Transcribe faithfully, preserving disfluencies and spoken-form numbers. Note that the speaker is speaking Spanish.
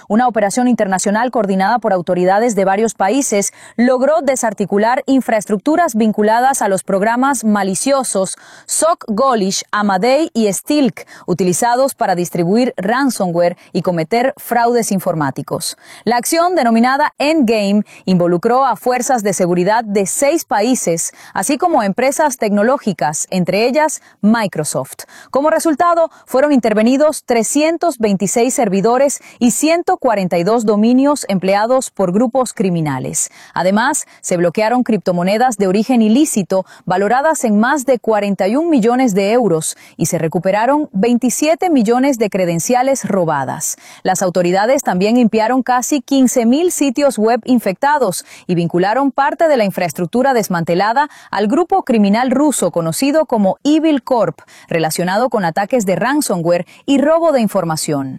Una operación internacional coordinada por autoridades de varios países logró desarticular infraestructuras vinculadas a los programas maliciosos Sock Golish, Amadei y Stilk, utilizados para distribuir ransomware y cometer fraudes informáticos. La acción, denominada Endgame, involucró a fuerzas de seguridad de seis países, así como a empresas tecnológicas, entre ellas Microsoft. Como resultado, fueron intervenidos trescientos veintiséis servidores y ciento cuarenta y dos dominios empleados por grupos criminales. Además, se bloquearon criptomonedas de origen ilícito valoradas en más de cuarenta y un millones de euros y se recuperaron veintisiete millones de credenciales robadas. Las autoridades también limpiaron casi quince mil sitios web infectados y vincularon parte de la infraestructura desmantelada al grupo criminal ruso conocido como Evil Corp, relacionado con ataques de ransomware y robo de información.